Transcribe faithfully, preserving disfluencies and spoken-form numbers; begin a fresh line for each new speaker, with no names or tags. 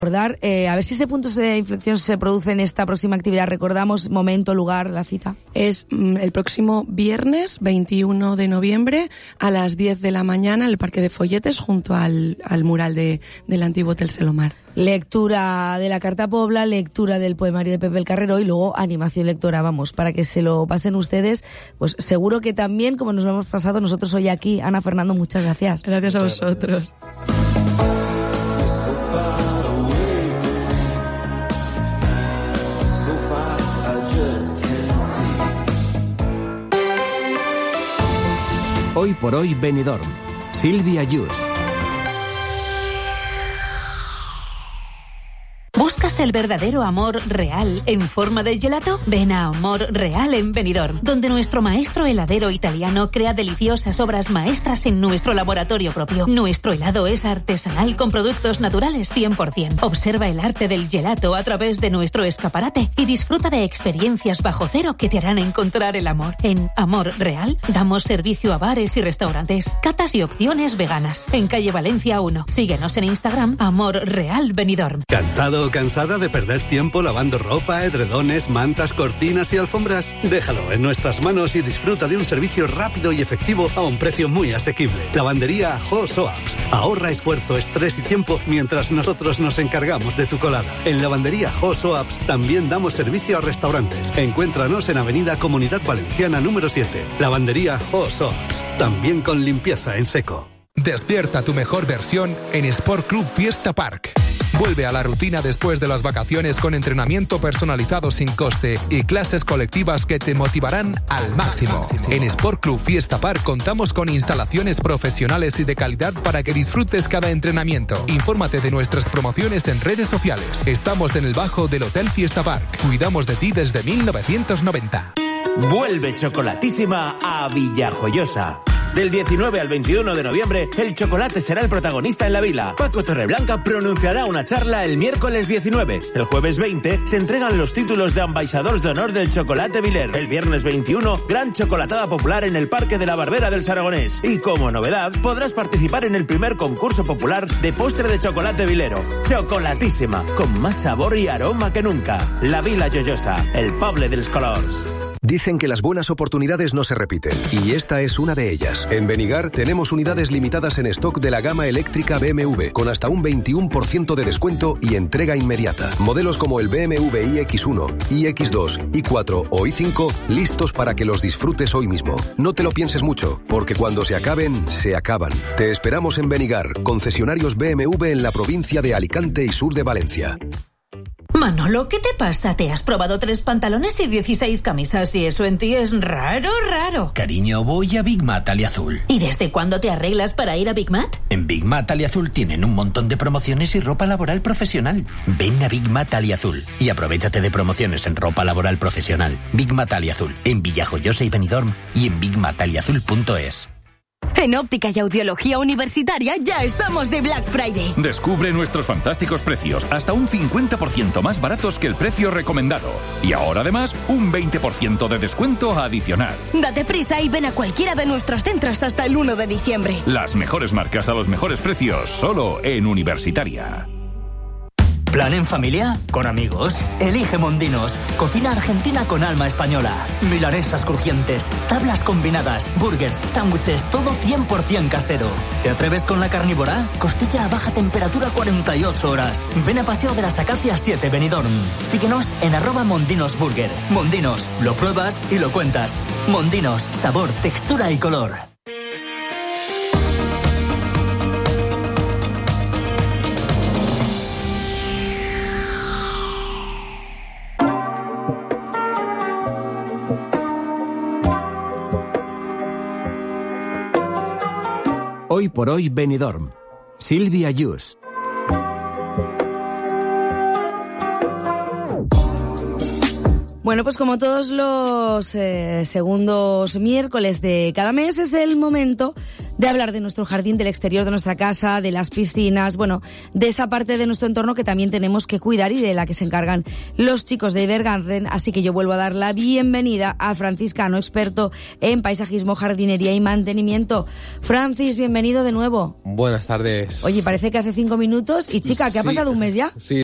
Recordar, eh, a ver si ese punto de inflexión se produce en esta próxima actividad. Recordamos momento, lugar, la cita.
Es mm, el próximo viernes veintiuno de noviembre a las diez de la mañana en el Parque de Folletes junto al, al mural de, del antiguo Hotel Selomar.
Lectura de la Carta Pobla, lectura del poemario de Pepe el Carrero y luego animación lectora, vamos, para que se lo pasen ustedes. Pues seguro que también, como nos lo hemos pasado nosotros hoy aquí. Ana, Fernando, muchas gracias.
Gracias a vosotros.
Hoy por hoy Benidorm. Silvia Yus.
¿Buscas el verdadero amor real en forma de gelato? Ven a Amor Real en Benidorm, donde nuestro maestro heladero italiano crea deliciosas obras maestras en nuestro laboratorio propio. Nuestro helado es artesanal con productos naturales cien por ciento. Observa el arte del gelato a través de nuestro escaparate y disfruta de experiencias bajo cero que te harán encontrar el amor. En Amor Real damos servicio a bares y restaurantes, catas y opciones veganas. En calle Valencia uno. Síguenos en Instagram, Amor Real Benidorm.
¿Cansado o cansada de perder tiempo lavando ropa, edredones, mantas, cortinas y alfombras? Déjalo en nuestras manos y disfruta de un servicio rápido y efectivo a un precio muy asequible. Lavandería Jo Soaps. Ahorra esfuerzo, estrés y tiempo mientras nosotros nos encargamos de tu colada. En Lavandería Jo Soaps también damos servicio a restaurantes. Encuéntranos en Avenida Comunidad Valenciana número siete. Lavandería Jo Soaps. También con limpieza en seco.
Despierta tu mejor versión en Sport Club Fiesta Park. Vuelve a la rutina después de las vacaciones con entrenamiento personalizado sin coste y clases colectivas que te motivarán al máximo. En Sport Club Fiesta Park contamos con instalaciones profesionales y de calidad para que disfrutes cada entrenamiento. Infórmate de nuestras promociones en redes sociales. Estamos en el bajo del Hotel Fiesta Park. Cuidamos de ti desde mil novecientos noventa.
Vuelve Chocolatísima a Villajoyosa. Del diecinueve al veintiuno de noviembre, el chocolate será el protagonista en la vila. Paco Torreblanca pronunciará una charla el miércoles diecinueve. El jueves veinte se entregan los títulos de ambaixadors d'honor del chocolate viler. El viernes veintiuno, gran chocolatada popular en el Parque de la Barbera del Saragonés. Y como novedad, podrás participar en el primer concurso popular de postre de chocolate vilero. Chocolatísima, con más sabor y aroma que nunca. La Vila Joyosa, el poble dels colors.
Dicen que las buenas oportunidades no se repiten, y esta es una de ellas. En Benigar tenemos unidades limitadas en stock de la gama eléctrica B M W, con hasta un veintiuno por ciento de descuento y entrega inmediata. Modelos como el B M W i X uno, i X dos, i cuatro o i cinco, listos para que los disfrutes hoy mismo. No te lo pienses mucho, porque cuando se acaben, se acaban. Te esperamos en Benigar, concesionarios B M W en la provincia de Alicante y sur de Valencia.
Manolo, ¿qué te pasa? ¿Te has probado tres pantalones y dieciséis camisas y eso en ti es raro, raro?
Cariño, voy a Big Mat Aliazul.
¿Y desde cuándo te arreglas para ir a Big Mat?
En Big Mat Aliazul tienen un montón de promociones y ropa laboral profesional. Ven a Big Mat Aliazul y aprovéchate de promociones en ropa laboral profesional. Big Mat Aliazul, en Villajoyosa y Benidorm y en big mat aliazul punto es.
En Óptica y Audiología Universitaria ya estamos de Black Friday.
Descubre nuestros fantásticos precios, hasta un cincuenta por ciento más baratos que el precio recomendado. Y ahora además, un veinte por ciento de descuento adicional.
Date prisa y ven a cualquiera de nuestros centros hasta el uno de diciembre.
Las mejores marcas a los mejores precios, solo en Universitaria.
¿Plan en familia? ¿Con amigos? Elige Mondinos. Cocina argentina con alma española. Milanesas crujientes, tablas combinadas, burgers, sándwiches, todo cien por ciento casero. ¿Te atreves con la carnívora? Costilla a baja temperatura cuarenta y ocho horas. Ven a Paseo de las Acacias siete, Benidorm. Síguenos en arroba Mondinos Burger. Mondinos, lo pruebas y lo cuentas. Mondinos, sabor, textura y color.
Hoy por hoy Benidorm. Silvia Yus.
Bueno, pues como todos los eh, segundos miércoles de cada mes es el momento de hablar de nuestro jardín, del exterior de nuestra casa, de las piscinas, bueno, de esa parte de nuestro entorno que también tenemos que cuidar y de la que se encargan los chicos de Evergarden. Así que yo vuelvo a dar la bienvenida a Francis Cano, experto en paisajismo, jardinería y mantenimiento. Francis, bienvenido de nuevo.
Buenas tardes.
Oye, parece que hace cinco minutos y chica, ¿qué ha
Sí.
pasado un mes ya?
Sí,